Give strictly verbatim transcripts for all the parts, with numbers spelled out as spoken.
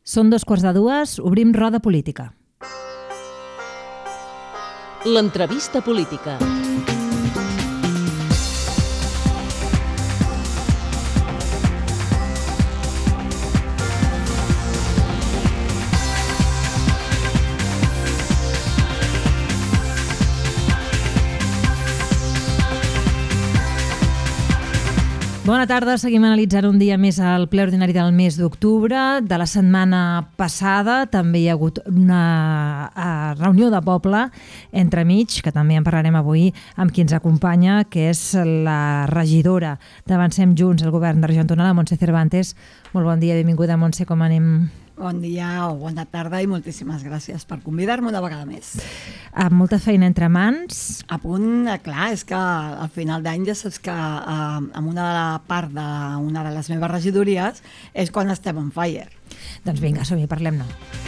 Són dos quarts de dues, obrim roda política. L'entrevista política. Bona tarda, seguim analitzant un dia més el ple ordinari del mes d'octubre. De la setmana passada també hi ha hagut una reunió de poble entremig, que també en parlarem avui amb qui ens acompanya, que és la regidora d'Avancem Junts, el govern de Argentona, la Montse Cervantes. Molt bon dia, benvinguda, Montse, com anem? Bon dia o bona tarda i moltíssimes gràcies per convidar-me una vegada més. Amb molta feina entre mans. A punt, clar, és que al final d'any ja saps que eh, en una de la part d'una de les meves regidories és quan estem on fire. Doncs vinga, som-hi, parlem-ne.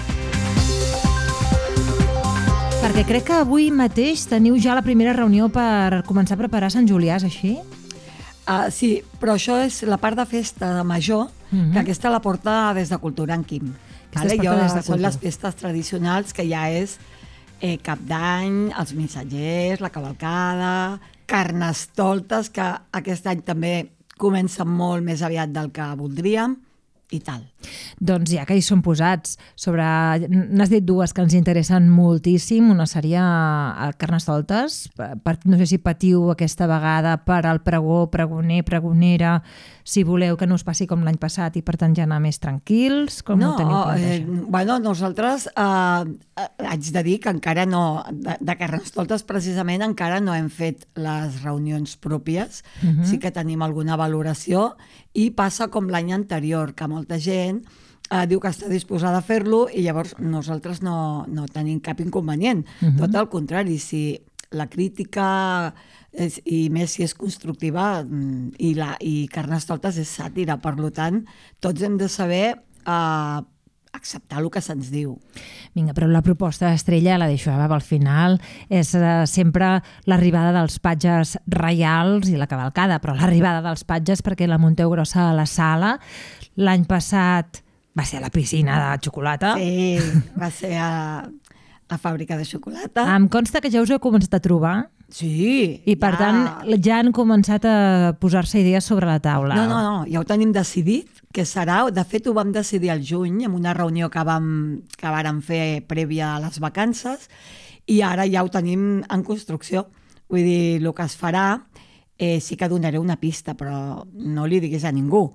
Perquè crec que avui mateix teniu ja la primera reunió per començar a preparar Sant Julià, és així? Uh, sí, però això és la part de festa major, uh-huh. que aquesta la porta des de Cultura en Quim. Vale? Jo, de són les festes tradicionals que ja és eh, Cap d'Any, els missatgers, la cavalcada, carnestoltes, que aquest any també comencen molt més aviat del que voldríem, i tal. Doncs ja que hi són posats, sobre... n'has dit dues que ens interessen moltíssim. Una seria el Carnestoltes. Per, no sé si patiu aquesta vegada per al pregó, pregoner, pregonera, si voleu que no us passi com l'any passat i per tant ja anar més tranquils. Com no, ho teniu plantejat? Eh, bueno, nosaltres eh, haig de dir que encara no, de, de Carnestoltes precisament encara no hem fet les reunions pròpies. Uh-huh. Sí que tenim alguna valoració i passa com l'any anterior, que molta gent eh, diu que està disposada a fer-lo i llavors nosaltres no, no tenim cap inconvenient. Uh-huh. Tot el contrari, si la crítica és, i més si és constructiva i, la, i Carnestoltes és sàtira, per tant tots hem de saber eh, acceptar el que se'ns diu. Vinga, però la proposta estrella, la deixo al final, és eh, sempre l'arribada dels patges reials i la cavalcada, però l'arribada dels patges perquè la munteu grossa a la sala. L'any passat va ser a la piscina de xocolata. Sí, va ser a la fàbrica de xocolata. Em consta que ja us heu començat a trobar. Sí. I per ja. tant ja han començat a posar-se idees sobre la taula. No, no, no, ja ho tenim decidit, que serà, de fet ho vam decidir al juny, en una reunió que vam, que vàrem fer prèvia a les vacances, i ara ja ho tenim en construcció. Vull dir, el que es farà, eh, sí que donaré una pista, però no li diguis a ningú.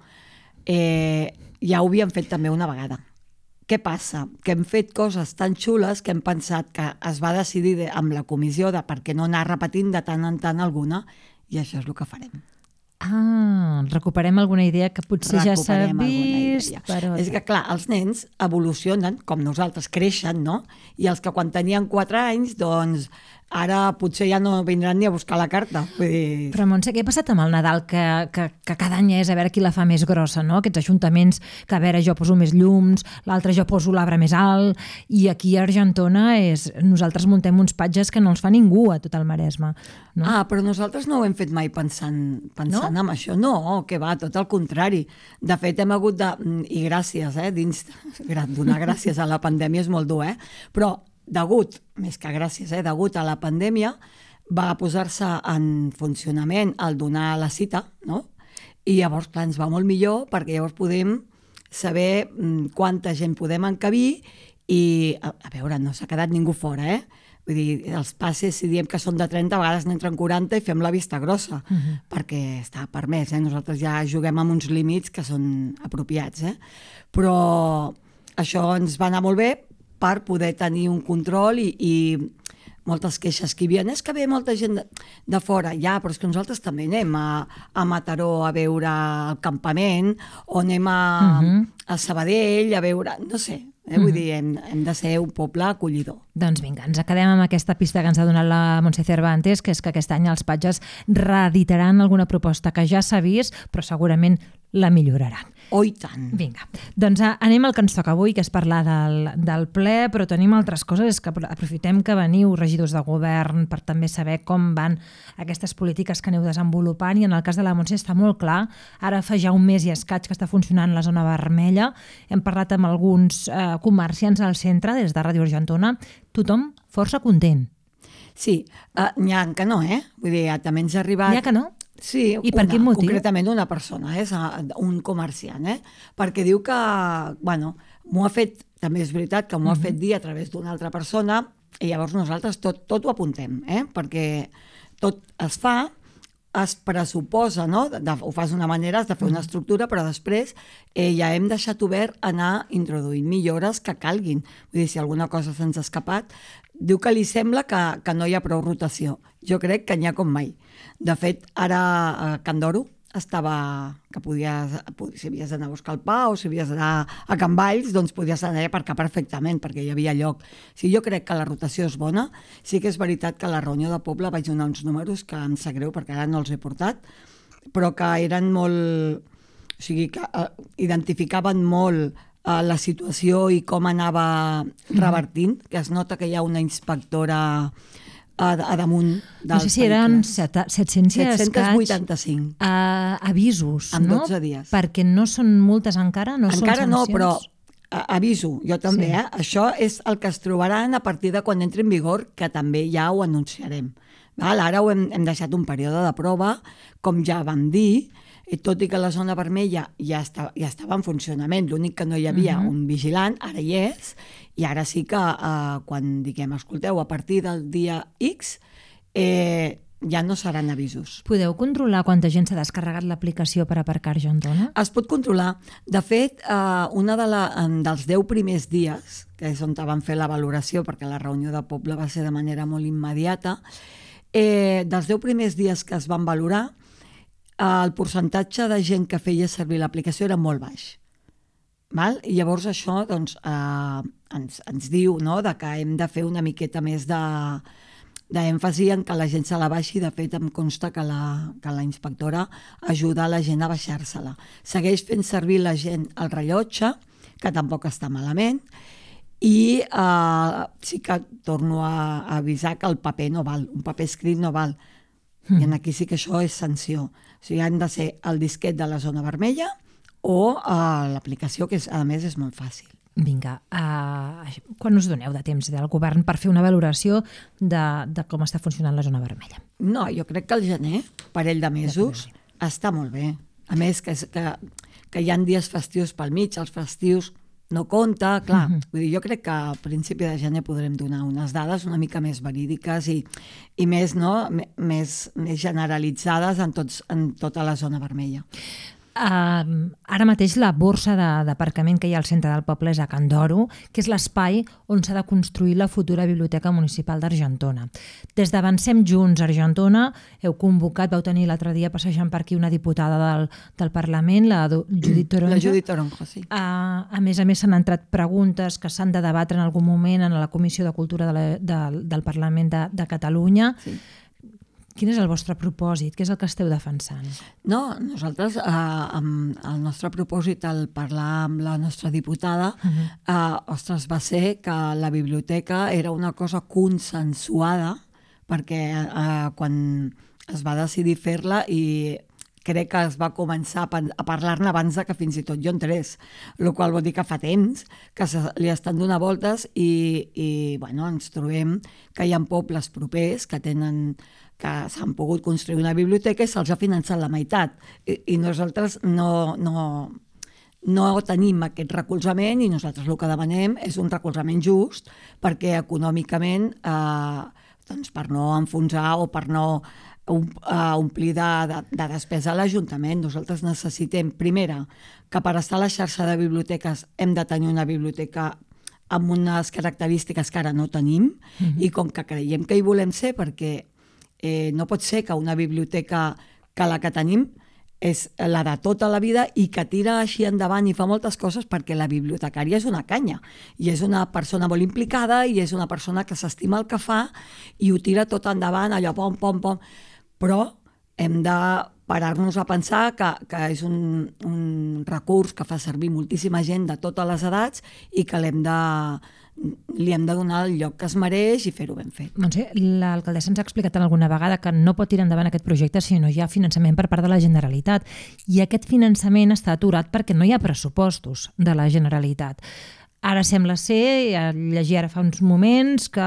Eh, ja ho havíem fet també una vegada. Què passa? Que hem fet coses tan xules que hem pensat que es va decidir de, amb la comissió de per què no anar repetint de tant en tant alguna, i això és el que farem. Ah, recuperem alguna idea que potser recuperem ja s'ha vist. Però... És que, clar, els nens evolucionen, com nosaltres, creixen, no? I els que quan tenien quatre anys, doncs, ara potser ja no vindran ni a buscar la carta. Vull dir... Però, Montse, què ha passat amb el Nadal, que, que, que cada any és a veure qui la fa més grossa, no? Aquests ajuntaments que, a veure, jo poso més llums, l'altre jo poso l'arbre més alt, i aquí a Argentona és... nosaltres muntem uns patges que no els fa ningú a tot el Maresme. No? Ah, però nosaltres no ho hem fet mai pensant, pensant no? en això. No, que va, tot el contrari. De fet, hem hagut de... I gràcies, eh? Dins... Donar gràcies a la pandèmia és molt dur, eh? Però degut, més que gràcies, eh, degut a la pandèmia, va posar-se en funcionament el donar la cita, no? I llavors, clar, ens va molt millor perquè llavors podem saber quanta gent podem encabir i, a, a veure, no s'ha quedat ningú fora, eh? Vull dir, els passes, si diem que són de trenta, a vegades n'entren quaranta i fem la vista grossa, uh-huh. perquè està permès, eh? Nosaltres ja juguem amb uns límits que són apropiats, eh? Però això ens va anar molt bé per poder tenir un control i, i moltes queixes que hi havia. És que ve molta gent de, de fora, ja, però és que nosaltres també anem a, a Mataró a veure el campament, o anem a, uh-huh. a Sabadell a veure, no sé, eh? Vull uh-huh. dir, hem, hem de ser un poble acollidor. Doncs vinga, ens quedem amb aquesta pista que ens ha donat la Montse Cervantes, que és que aquest any els patges reeditaran alguna proposta que ja s'ha vist, però segurament la milloraran. Oh, i tant. Vinga, doncs anem al que ens toca avui, que és parlar del, del ple, però tenim altres coses, és que aprofitem que veniu regidors de govern per també saber com van aquestes polítiques que aneu desenvolupant, i en el cas de la Montse està molt clar, ara fa ja un mes i escaig que està funcionant la zona vermella, hem parlat amb alguns eh, comerciants al centre, des de Ràdio Argentona, tothom força content. Sí, uh, n'hi ha que no, eh? Vull dir, també ens ha arribat... N'hi ha que no? Sí, I per una, quin motiu? Concretament una persona, és un comerciant, eh? Perquè diu que, bueno, m'ho ha fet, també és veritat que m'ho uh-huh. ha fet dir a través d'una altra persona, i llavors nosaltres tot, tot ho apuntem, eh? Perquè tot es fa, es pressuposa, no? De, de, ho fas d'una manera, has de fer una estructura, però després eh, ja hem deixat obert anar introduint millores que calguin. Vull dir, si alguna cosa se'ns ha escapat, diu que li sembla que, que no hi ha prou rotació. Jo crec que n'hi ha com mai. De fet, ara a Can Doro estava que podies, si havies d'anar a buscar el pa o si havies d'anar a Can Valls, doncs podies anar a aparcar perfectament perquè hi havia lloc. Si jo crec que la rotació és bona, sí que és veritat que a la reunió de poble vaig donar uns números que em sap greu perquè ara no els he portat, però que eren molt... O sigui, que uh, identificaven molt uh, la situació i com anava revertint, que es nota que hi ha una inspectora a, a damunt del no sé si eren set-cents vuitanta-cinc uh, avisos, en no? dotze dies. Perquè no són multes encara? No encara són no, sancions? però uh, aviso, jo també, Sí. eh? Això és el que es trobaran a partir de quan entri en vigor, que també ja ho anunciarem. Val? Ara ho hem, hem deixat un període de prova, com ja vam dir, i tot i que la zona vermella ja, està, ja estava en funcionament, l'únic que no hi havia uh-huh. un vigilant, ara hi és, i ara sí que eh, quan diguem, escolteu, a partir del dia X eh, ja no seran avisos. Podeu controlar quanta gent s'ha descarregat l'aplicació per aparcar Argentona? Es pot controlar. De fet, eh, una de la, dels deu primers dies, que és on vam fer la valoració, perquè la reunió de poble va ser de manera molt immediata, eh, dels deu primers dies que es van valorar, el percentatge de gent que feia servir l'aplicació era molt baix. Val? I llavors això doncs, eh, ens, ens diu, no?, de que hem de fer una miqueta més de, d'èmfasi en que la gent se la baixi. De fet, em consta que la, que la inspectora ajuda a la gent a baixar-se-la. Segueix fent servir la gent el rellotge, que tampoc està malament, i eh, sí que torno a, a avisar que el paper no val, un paper escrit no val. Mm. I aquí sí que això és sanció. O sigui, han de ser el disquet de la zona vermella o uh, l'aplicació, que és, a més és molt fàcil. Vinga, uh, quan us doneu de temps del govern per fer una valoració de, de com està funcionant la zona vermella? No, jo crec que el gener, parell de mesos, està molt bé. A més, que, que, que hi ha dies festius pel mig, els festius no compta, clar. Uh-huh. Vull dir, jo crec que a principi de gener podrem donar unes dades una mica més verídiques i, i més, no, més, més generalitzades en, tots, en tota la zona vermella. Uh, ara mateix la borsa d'aparcament que hi ha al centre del poble és a Can Doro, que és l'espai on s'ha de construir la futura Biblioteca Municipal d'Argentona. Des d'Avancem Junts Argentona heu convocat, vau tenir l'altre dia passejant per aquí una diputada del, del Parlament, la Judit Toronjo. La Judit Toronjo, sí. Uh, a més a més s'han entrat preguntes que s'han de debatre en algun moment en la Comissió de Cultura de la, de, del Parlament de, de Catalunya. Sí. Quin és el vostre propòsit? Què és el que esteu defensant? No, nosaltres, eh, amb el nostre propòsit al parlar amb la nostra diputada, uh-huh. eh, ostres, va ser que la biblioteca era una cosa consensuada, perquè eh, quan es va decidir fer-la i crec que es va començar a parlar-ne abans de que fins i tot jo entrés, el qual vol dir que fa temps que se, li estan donant voltes i, i bueno, ens trobem que hi ha pobles propers que tenen que s'han pogut construir una biblioteca i se'ls ha finançat la meitat. I, i nosaltres no, no, no tenim aquest recolzament i nosaltres el que demanem és un recolzament just perquè econòmicament, eh, doncs per no enfonsar o per no um, uh, omplir de, de, de despesa a l'Ajuntament, nosaltres necessitem, primera, que per estar a la xarxa de biblioteques hem de tenir una biblioteca amb unes característiques que ara no tenim, mm-hmm. i com que creiem que hi volem ser perquè Eh, no pot ser que una biblioteca que la que tenim és la de tota la vida i que tira així endavant i fa moltes coses perquè la bibliotecària és una canya i és una persona molt implicada i és una persona que s'estima el que fa i ho tira tot endavant, allò pom, pom, pom. Però hem de parar-nos a pensar que, que és un, un recurs que fa servir moltíssima gent de totes les edats i que l'hem de, li hem de donar el lloc que es mereix i fer-ho ben fet. Montse, l'alcaldessa ens ha explicat alguna vegada que no pot tirar endavant aquest projecte si no hi ha finançament per part de la Generalitat. I aquest finançament està aturat perquè no hi ha pressupostos de la Generalitat. Ara sembla ser, llegir ara fa uns moments, que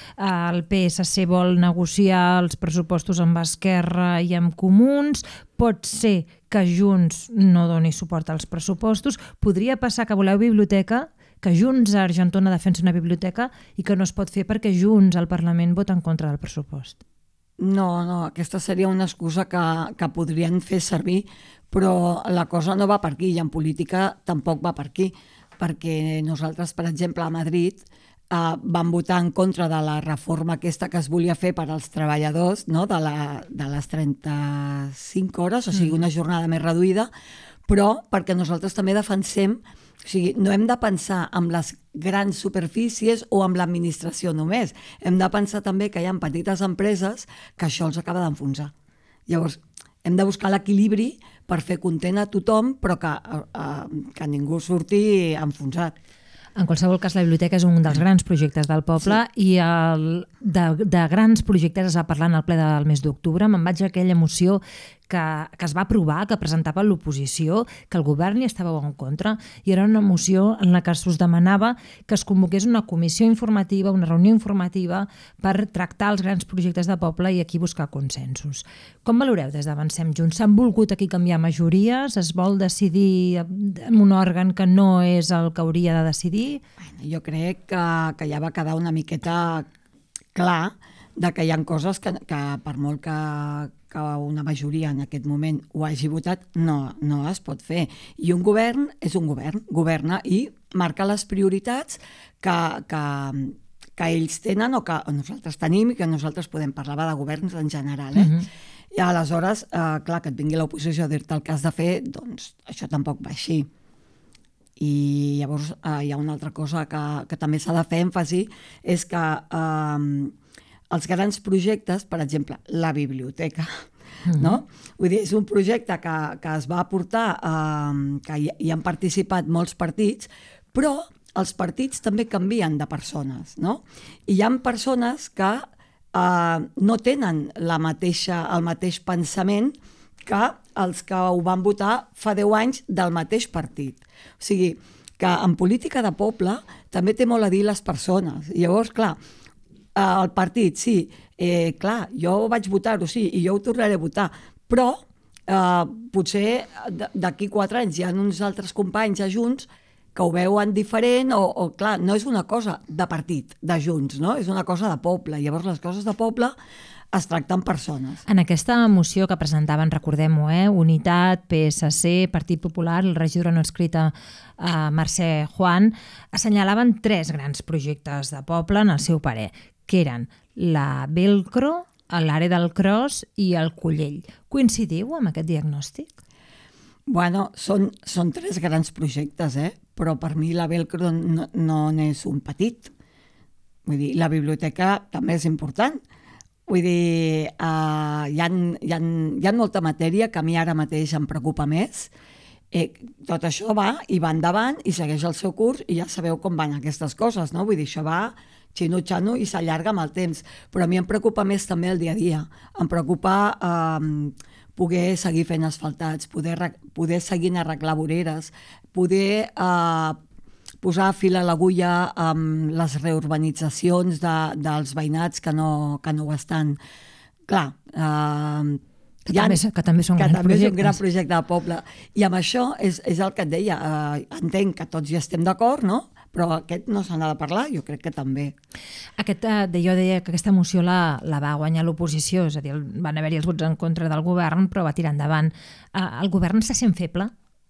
el P S C vol negociar els pressupostos amb Esquerra i amb Comuns. Pot ser que Junts no doni suport als pressupostos. Podria passar que voleu biblioteca, que Junts a Argentona defensa una biblioteca i que no es pot fer perquè Junts al Parlament vota en contra del pressupost. No, no, aquesta seria una excusa que, que podrien fer servir, però la cosa no va per aquí i en política tampoc va per aquí, perquè nosaltres, per exemple, a Madrid eh, vam votar en contra de la reforma aquesta que es volia fer per als treballadors, no? de, la, de les trenta-cinc hores, o sigui, una jornada més reduïda, però perquè nosaltres també defensem. O sigui, no hem de pensar en les grans superfícies o en l'administració només. Hem de pensar també que hi ha petites empreses que això els acaba d'enfonsar. Llavors, hem de buscar l'equilibri per fer content a tothom, però que, eh, que ningú surti enfonsat. En qualsevol cas, la biblioteca és un dels grans projectes del poble, sí. I el, de, de grans projectes es va parlar en el ple del mes d'octubre. Me'n vaig a aquella moció que, que es va aprovar, que presentava l'oposició, que el govern hi estava en contra, i era una moció en la que us demanava que es convoqués una comissió informativa, una reunió informativa per tractar els grans projectes de poble i aquí buscar consensos. Com valoreu des d'Avancem Junts? S'han volgut aquí canviar majories? Es vol decidir en un òrgan que no és el que hauria de decidir? Bueno, jo crec que, que ja va quedar una miqueta clar de que hi ha coses que, que per molt que, que una majoria en aquest moment ho hagi votat, no, no es pot fer. I un govern és un govern, governa i marca les prioritats que, que, que ells tenen o que nosaltres tenim i que nosaltres podem parlar de governs en general. Eh? Uh-huh. I aleshores, eh, clar, que et vingui l'oposició a dir-te el que has de fer, doncs això tampoc va així. I llavors eh, hi ha una altra cosa que, que també s'ha de fer èmfasi, és que eh, els grans projectes, per exemple, la biblioteca, mm-hmm. no? Vull dir, és un projecte que, que es va aportar, eh, que hi, hi han participat molts partits, però els partits també canvien de persones, no? I hi ha persones que eh, no tenen la mateixa, el mateix pensament que els que ho van votar fa deu anys del mateix partit. O sigui, que en política de poble també té molt a dir les persones. I llavors, clar, el partit, sí, eh, clar, jo vaig votar-ho, sí, i jo ho tornaré a votar, però eh, potser d'aquí quatre anys hi ha uns altres companys a Junts que ho veuen diferent o, o, clar, no és una cosa de partit, de Junts, no? És una cosa de poble. Llavors, les coses de poble es tracten persones. En aquesta moció que presentaven, recordem-ho, eh? Unitat, P S C, Partit Popular, el regidor no escrita eh, Mercè Juan, assenyalaven tres grans projectes de poble en el seu parer, que eren la Velcro, l'àrea del Cros i el Collell. Coincidiu amb aquest diagnòstic? Bueno, són, són tres grans projectes, eh? Però per mi la Velcro no, no n'és un petit. Vull dir, la biblioteca també és important. Vull dir, uh, hi, ha, hi, ha, hi ha molta matèria que a mi ara mateix em preocupa més. Eh, tot això va i va endavant i segueix el seu curs i ja sabeu com van aquestes coses, no? Vull dir, això va xino-xano i s'allarga amb el temps. Però a mi em preocupa més també el dia a dia. Em preocupa eh, poder seguir fent asfaltats, poder, poder seguir a arreglar voreres, poder eh, posar fil a l'agulla amb les reurbanitzacions de, dels veïnats que no, que no ho estan. Clar, eh, que, ha, també, que també són que grans també projectes. És un gran projecte de poble. I amb això és, és el que et deia. Eh, entenc que tots hi estem d'acord, no? Però aquest no se n'ha de parlar, jo crec que també. Aquest, de, jo deia que aquesta moció la, la va guanyar l'oposició, és a dir, van haver-hi els vots en contra del govern, però va tirar endavant. Eh, el govern se sent feble?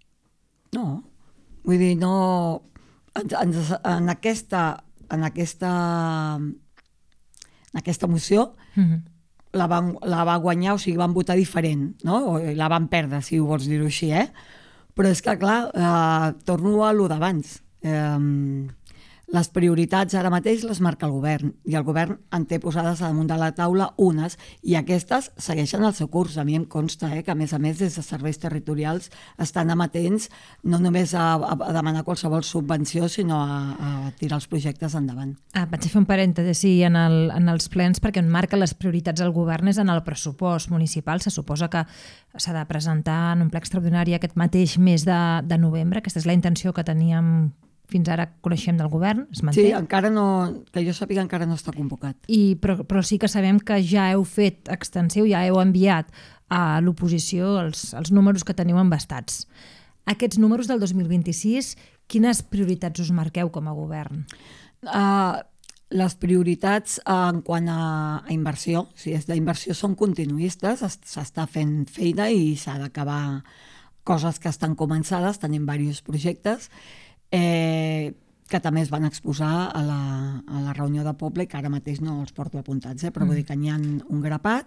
No. Vull dir, no... En, en, en, aquesta, en, aquesta, en aquesta moció, mm-hmm. la, van, la va guanyar, o sigui, van votar diferent, no? O la van perdre, si ho vols dir-ho així, eh? Però és que, clar, eh, torno a lo d'abans. Eh, les prioritats ara mateix les marca el govern, i el govern en té posades damunt de la taula unes, i aquestes segueixen el seu curs. A mi em consta eh, que, a més a més, des de serveis territorials estan amatents no només a, a demanar qualsevol subvenció, sinó a, a tirar els projectes endavant. Ah, vaig a fer un parèntesi en, el, en els plens, perquè on marca les prioritats del govern és en el pressupost municipal. Se suposa que s'ha de presentar en un ple extraordinari aquest mateix mes de, de novembre. Aquesta és la intenció que teníem fins ara coneixem del govern, es manté? Sí, encara no, que jo sàpiga encara no està convocat. I, però, però sí que sabem que ja heu fet extensiu, ja heu enviat a l'oposició els, els números que teniu embastats. Aquests números del dos mil vint-i-sis, quines prioritats us marqueu com a govern? Uh, les prioritats uh, en quant a, a inversió, si és d'inversió, són continuistes, s'està fent feina i s'ha d'acabar coses que estan començades, tenim diversos projectes, Eh, que també es van exposar a la, a la reunió de poble, que ara mateix no els porto apuntats, eh, però mm. vull dir que n'hi ha un grapat,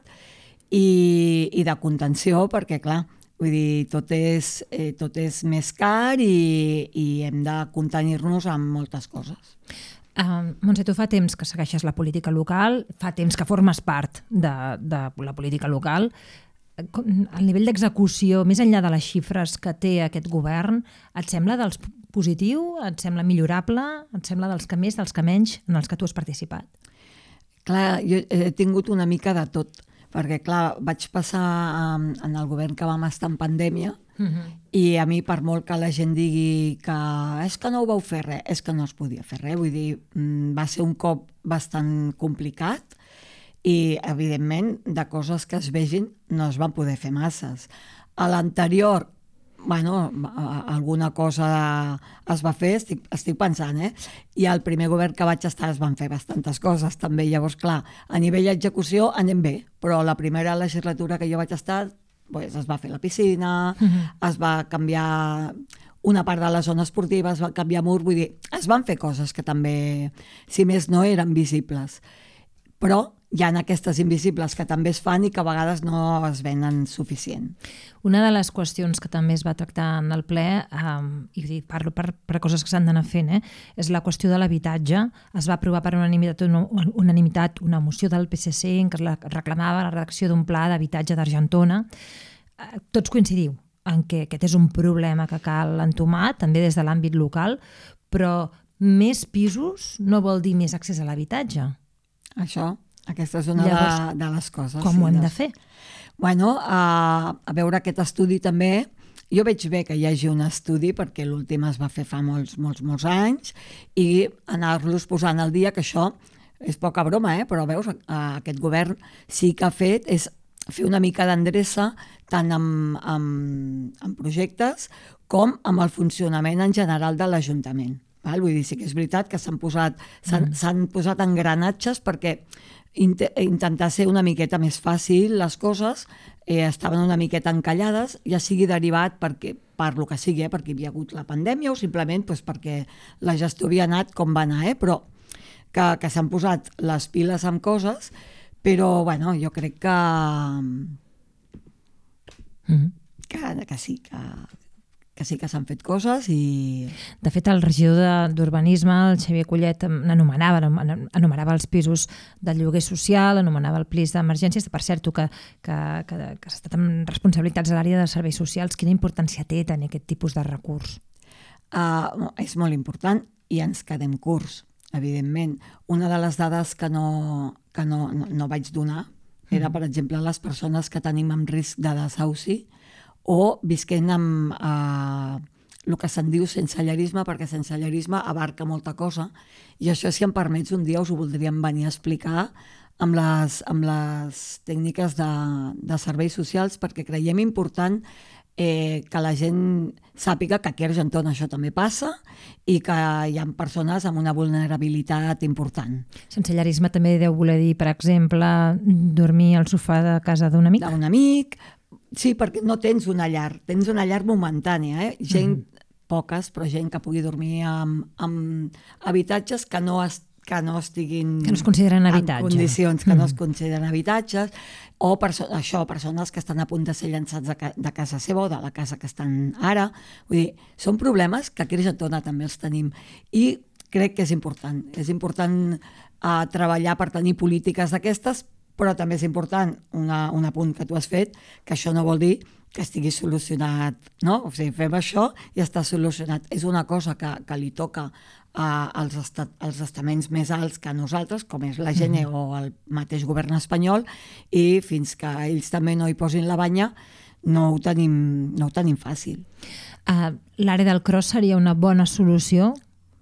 i, i de contenció, perquè clar, vull dir, tot és, eh, tot és més car i, i hem de contenir-nos amb moltes coses. Uh, Montse, tu fa temps que segueixes la política local, fa temps que formes part de, de la política local. El nivell d'execució, més enllà de les xifres que té aquest govern, et sembla dels positiu? Et sembla millorable? Et sembla dels que més, dels que menys, en els que tu has participat? Clar, jo he tingut una mica de tot, perquè clar, vaig passar en el govern que vam estar en pandèmia, uh-huh. i a mi, per molt que la gent digui que és que no ho vau fer res, és que no es podia fer res, vull dir, va ser un cop bastant complicat, i evidentment de coses que es vegin no es van poder fer masses. A l'anterior, bueno, alguna cosa es va fer, estic, estic pensant, eh? I al primer govern que vaig estar es van fer bastantes coses també, llavors clar, a nivell d'execució anem bé, però la primera legislatura que jo vaig estar pues, es va fer la piscina, uh-huh. es va canviar una part de la zona esportiva, es va canviar mur, vull dir, es van fer coses que també, si més no, eren visibles. Però hi ha aquestes invisibles que també es fan i que a vegades no es venen suficient. Una de les qüestions que també es va tractar en el ple, um, i parlo per, per coses que s'han d'anar fent, eh, és la qüestió de l'habitatge. Es va aprovar per unanimitat una, unanimitat una moció del P S C en què es reclamava la redacció d'un pla d'habitatge d'Argentona. Uh, tots coincidiu en que aquest és un problema que cal entomar, també des de l'àmbit local, però més pisos no vol dir més accés a l'habitatge. Això, aquesta és una Llavors, de, de les coses. Com sí, ho hem de... de fer? Bueno, a, a veure aquest estudi també, jo veig bé que hi hagi un estudi perquè l'últim es va fer fa molts, molts, molts anys i anar-los posant al dia, que això és poca broma, eh? Però veus, aquest govern sí que ha fet és fer una mica d'endreça tant amb, amb, amb projectes com amb el funcionament en general de l'Ajuntament. Val? Vull dir, sí que és veritat que s'han posat, s'han, mm. s'han posat engranatges perquè int- intentar ser una miqueta més fàcil les coses, eh, estaven una miqueta encallades, ja sigui derivat perquè, per lo que sigui, eh, perquè hi havia hagut la pandèmia o simplement pues, perquè la gestió havia anat com va anar, eh, però que, que s'han posat les piles amb coses, però bueno, jo crec que, mm. que, que sí, que... que sí que s'han fet coses i... De fet, el regidor d'Urbanisme, el Xavier Collet, anomenava, anomenava els pisos de lloguer social, anomenava el plis d'emergències. Per cert, tu que, que, que, que has estat amb responsabilitats a l'àrea de serveis socials, quina importància té tenir aquest tipus de recurs? Uh, és molt important i ens quedem curts, evidentment. Una de les dades que no, que no, no, no vaig donar era, per exemple, les persones que tenim en risc de desahuci o visquent amb eh, el que se'n diu sensellarisme, perquè sensellarisme abarca molta cosa, i això, si em permets, un dia us ho voldríem venir a explicar amb les, amb les tècniques de, de serveis socials, perquè creiem important eh, que la gent sàpiga que aquí a Argentona això també passa i que hi ha persones amb una vulnerabilitat important. Sensellarisme també deu voler dir, per exemple, dormir al sofà de casa d'un amic? D'un amic. Sí, perquè no tens una llar, tens una llar momentània, eh? Gent, mm-hmm. poques, però gent que pugui dormir en, en habitatges que no, es, que que no estiguin... Que no es consideren habitatge. En condicions que mm. no es consideren habitatges, o perso això, persones que estan a punt de ser llançats de, ca de casa seva o de la casa que estan ara. Vull dir, són problemes que aquí a Argentona també els tenim. I crec que és important. És important uh, treballar per tenir polítiques d'aquestes, però també és important una, un apunt que tu has fet, que això no vol dir que estigui solucionat, no? O sigui, fem això i està solucionat. És una cosa que, que li toca uh, als, estat, als estaments més alts que a nosaltres, com és la Gene mm-hmm. o el mateix govern espanyol, i fins que ells també no hi posin la banya, no ho tenim, no ho tenim fàcil. Uh, L'àrea del Cross seria una bona solució?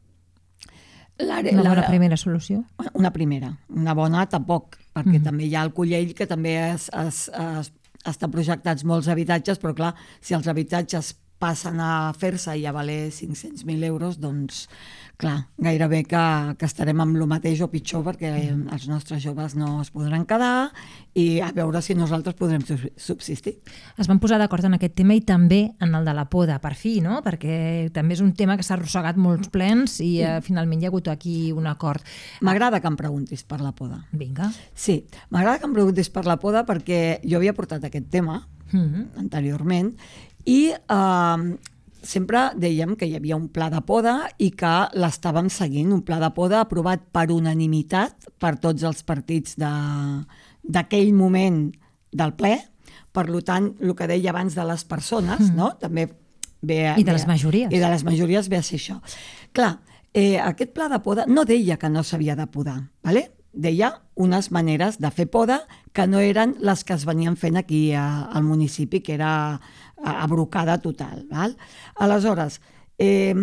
Una bona primera solució? Una primera. Una bona tampoc, perquè mm. també hi ha el Collell, que també es, es, es, estan projectats molts habitatges, però clar, si els habitatges passen a fer-se i a valer cinc-cents mil euros, doncs, clar, gairebé que, que estarem amb el mateix o pitjor, perquè mm. els nostres joves no es podran quedar i a veure si nosaltres podrem subsistir. Es van posar d'acord en aquest tema i també en el de la poda, per fi, no? Perquè també és un tema que s'ha arrossegat molts plens i eh, finalment hi ha hagut aquí un acord. M'agrada que em preguntis per la poda. Vinga. Sí, m'agrada que em preguntis per la poda perquè jo havia portat aquest tema mm-hmm. anteriorment i eh, sempre dèiem que hi havia un pla de poda i que l'estàvem seguint, un pla de poda aprovat per unanimitat per tots els partits d'aquell moment del ple. Per tant, el que deia abans de les persones, mm. no? També ve, I de ve, les majories. I de les majories ve a ser això. Clar, eh, aquest pla de poda no deia que no s'havia de podar, ¿vale? Deia unes maneres de fer poda que no eren les que es venien fent aquí a, al municipi, que era abrocada total. Val? Aleshores, eh,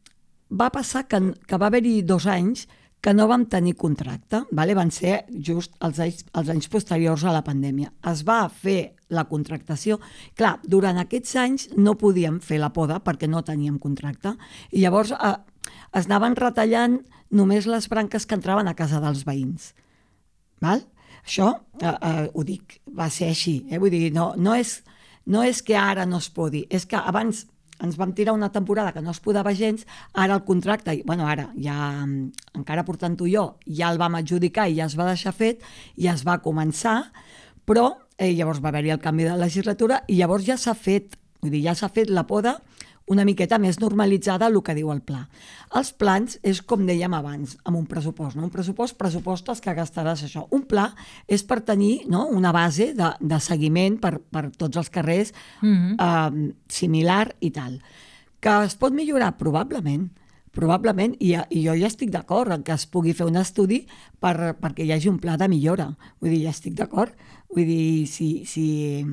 va passar que, que va haver-hi dos anys que no vam tenir contracte, vale? Van ser just els anys, els anys posteriors a la pandèmia. Es va fer la contractació. Clar, durant aquests anys no podíem fer la poda perquè no teníem contracte. I llavors eh, es anaven retallant només les branques que entraven a casa dels veïns. Val? Això, eh, eh, ho dic, va ser així. Eh? Vull dir, no, no, és, no és que ara no es podi, és que abans ens vam tirar una temporada que no es podava gens, ara el contracte, bueno, ara, ja encara portant-ho jo, ja el vam adjudicar i ja es va deixar fet, i es va començar, però eh, llavors va haver-hi el canvi de legislatura i llavors ja s'ha fet, vull dir, ja s'ha fet la poda una miqueta més normalitzada el que diu el pla. Els plans és com dèiem abans, amb un pressupost. No? Un pressupost, pressupostes que gastaràs això. Un pla és per tenir, no, una base de, de seguiment per, per tots els carrers mm-hmm. eh, similar i tal. Que es pot millorar? Probablement. Probablement, i, i jo ja estic d'acord en que es pugui fer un estudi per, perquè hi hagi un pla de millora. Vull dir, ja estic d'acord. Vull dir, si... si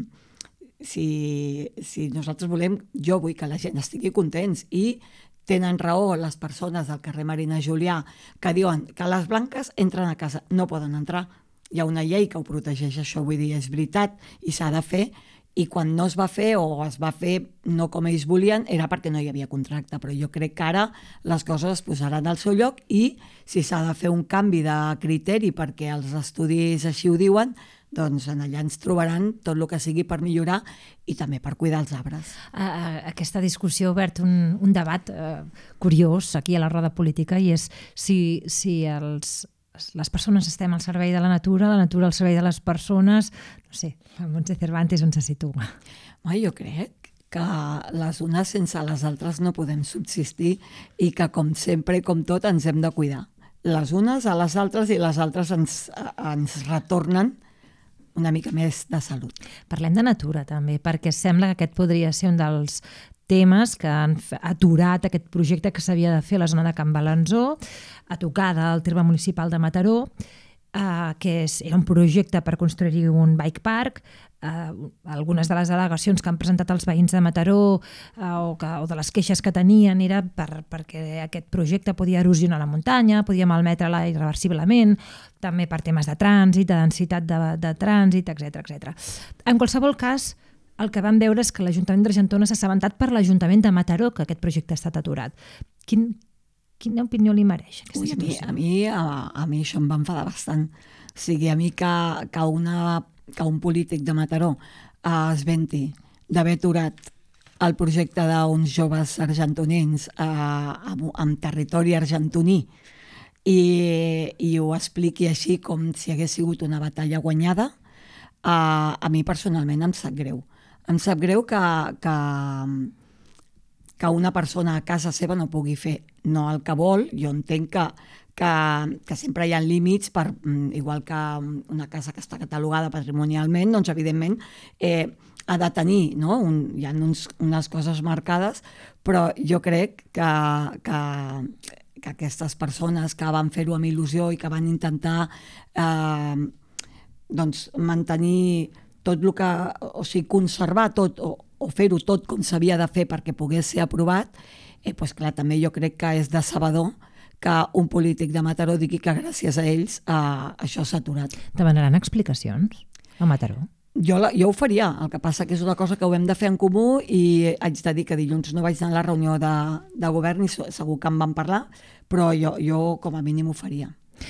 Si, si nosaltres volem, jo vull que la gent estigui contents i tenen raó les persones del carrer Marina Julià que diuen que les blanques entren a casa, no poden entrar. Hi ha una llei que ho protegeix, això, vull dir, és veritat i s'ha de fer, i quan no es va fer o es va fer no com ells volien era perquè no hi havia contracte, però jo crec que ara les coses es posaran al seu lloc i si s'ha de fer un canvi de criteri perquè els estudis així ho diuen, doncs allà ens trobaran tot el que sigui per millorar i també per cuidar els arbres. Aquesta discussió ha obert un, un debat eh, curiós aquí a la roda política i és si, si els, les persones estem al servei de la natura, la natura al servei de les persones, no sé, Montse Cervantes on se situa? Home, jo crec que les unes sense les altres no podem subsistir i que com sempre i com tot ens hem de cuidar. Les unes a les altres i les altres ens, ens retornen una mica més de salut. Parlem de natura també, perquè sembla que aquest podria ser un dels temes que han aturat aquest projecte que s'havia de fer a la zona de Can Balanzó, a tocar del terme municipal de Mataró, eh, que és, era un projecte per construir un bike park. Eh, algunes de les al·legacions que han presentat els veïns de Mataró eh, o, que, o de les queixes que tenien era per, perquè aquest projecte podia erosionar la muntanya, podia malmetre-la irreversiblement, també per temes de trànsit, de densitat de, de trànsit, etcètera, etcètera. En qualsevol cas, el que vam veure és que l'Ajuntament d'Argentona s'ha assabentat per l'Ajuntament de Mataró que aquest projecte ha estat aturat. Quin, quina opinió li mereix aquesta Ui, situació? A mi, a, mi, a, a mi això em va enfadar bastant. O sigui, a mi que, que, una, que un polític de Mataró eh, es venti d'haver aturat el projecte d'uns joves argentonins eh, amb, amb territori argentoní i, i ho expliqui així com si hagués sigut una batalla guanyada, uh, a mi personalment em sap greu. Em sap greu que, que, que una persona a casa seva no pugui fer no el que vol. Jo entenc que, que, que sempre hi ha límits, per, igual que una casa que està catalogada patrimonialment, doncs evidentment eh, ha de tenir, no? Un, hi ha uns, unes coses marcades, però jo crec que, que, que aquestes persones que van fer-ho amb il·lusió i que van intentar eh, doncs, mantenir tot el que, o sigui, conservar tot o, o fer-ho tot com s'havia de fer perquè pogués ser aprovat, eh, doncs clar, també jo crec que és decebedor que un polític de Mataró digui que gràcies a ells eh, això s'ha aturat. Demanaran explicacions a Mataró? Jo, la, jo ho faria, el que passa que és una cosa que ho hem de fer en comú i haig de dir que dilluns no vaig anar a la reunió de, de govern i segur que en van parlar, però jo, jo com a mínim ho faria.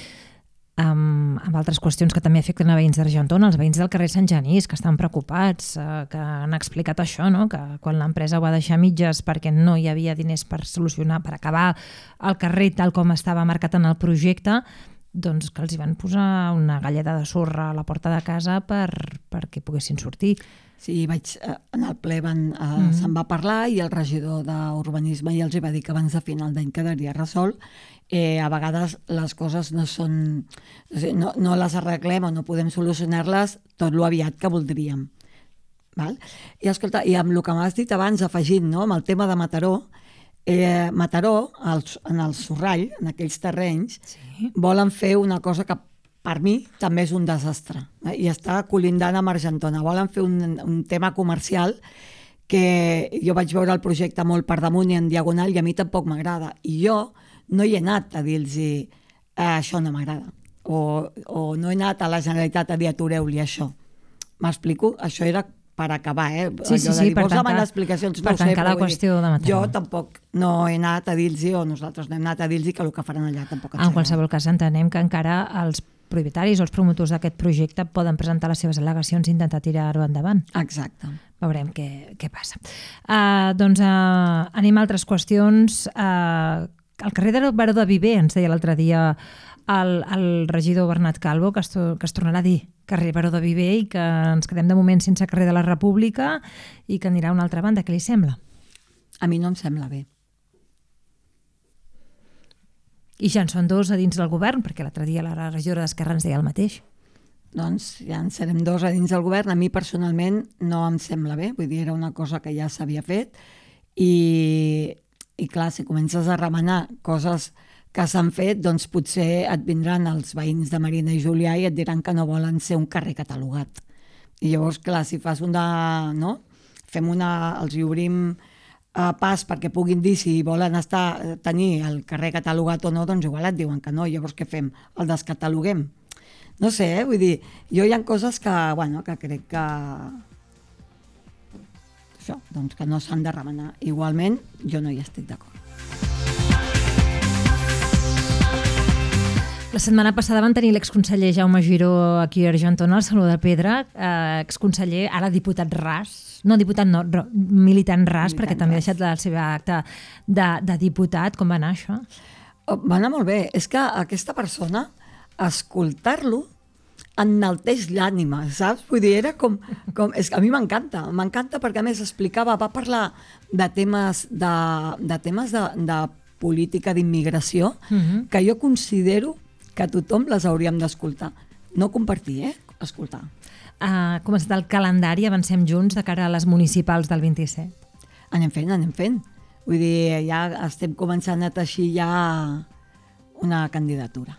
Um, amb altres qüestions que també afecten a veïns d'Argentona, els veïns del carrer Sant Genís, que estan preocupats, uh, que han explicat això, no? Que quan l'empresa ho va deixar a mitges perquè no hi havia diners per solucionar, per acabar el carrer tal com estava marcat en el projecte, doncs que els hi van posar una galleda de sorra a la porta de casa per, perquè poguessin sortir. Sí, vaig, en el ple van, eh, mm. se'n va parlar i el regidor d'Urbanisme ja els va dir que abans de final d'any quedaria resolt. Eh, a vegades les coses no són... No, no les arreglem o no podem solucionar-les tot lo aviat que voldríem. Val? I escolta, i amb el que m'has dit abans, afegint, no?, amb el tema de Mataró, eh, Mataró, el, en el Sorrall, en aquells terrenys, sí, volen fer una cosa que per mi també és un desastre, eh? I està colindant amb Argentona. Volen fer un, un tema comercial que jo vaig veure el projecte molt per damunt i en diagonal i a mi tampoc m'agrada. I jo no hi he anat a dir-los eh, això no m'agrada. O, o no he anat a la Generalitat a dir atureu-li això. M'explico? Això era per acabar, eh? Sí, sí, sí, per tancar, explicacions, per no tancar sé, la qüestió de Mataró. Jo tampoc no he anat a dir-los, o nosaltres no hem anat a dir-los que el que faran allà tampoc ens En qualsevol cas, entenem que encara els propietaris o els promotors d'aquest projecte poden presentar les seves al·legacions i intentar tirar-ho endavant. Exacte. Veurem què, què passa. Uh, doncs uh, anem a altres qüestions. Uh, al carrer de Baró de Viver, ens deia l'altre dia el, el regidor Bernat Calvo, que es, que es tornarà a dir carrer Baró de Viver i que ens quedem de moment sense carrer de la República i que anirà a una altra banda. Què li sembla? A mi no em sembla bé. I ja en són dos a dins del govern, perquè l'altre dia la regidora d'Esquerra ens deia el mateix. Doncs ja en serem dos a dins del govern. A mi personalment no em sembla bé, vull dir, era una cosa que ja s'havia fet i, i clar, si comences a remenar coses que s'han fet, doncs potser et vindran els veïns de Marina i Julià i et diran que no volen ser un carrer catalogat. I llavors, clar, si fas una... no? Fem una... els hi obrim pas perquè puguin dir si volen estar tenir el carrer catalogat o no, doncs igual et diuen que no. Llavors què fem? El descataloguem? No sé, eh? Vull dir, jo hi ha coses que, bueno, que crec que això, doncs que no s'han de remenar. Igualment, jo no hi estic d'acord. La setmana passada van tenir l'exconseller Jaume Giró aquí a Argentona, al Saló de Pedra, eh, exconseller, ara diputat ras, no diputat no, militant ras, militant perquè també ha deixat el seu acte de, de diputat. Com va anar això? Oh, va anar molt bé. És que aquesta persona, escoltar-lo, enalteix l'ànima, saps? Vull dir, era com... com és que a mi m'encanta, m'encanta perquè a més explicava, va parlar de temes de, de, temes de, de política d'immigració, uh-huh, que jo considero que tothom les hauríem d'escoltar. No compartir, eh? Escoltar. Ha començat el calendari, avancem junts de cara a les municipals del vint-i-set. Anem fent, anem fent. Vull dir, ja estem començant a teixir ja una candidatura.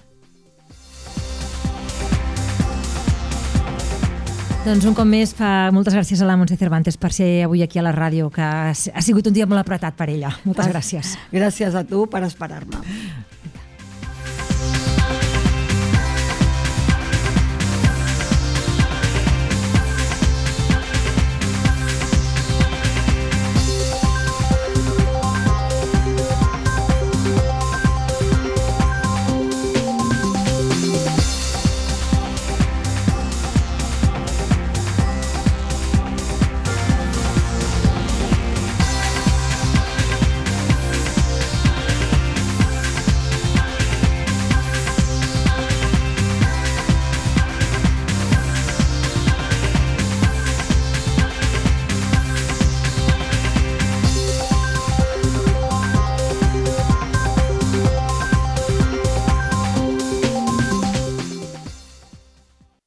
Doncs un cop més, fa moltes gràcies a la Montse Cervantes per ser avui aquí a la ràdio, que ha sigut un dia molt apretat per ella. Moltes gràcies. Gràcies a tu per esperar-me.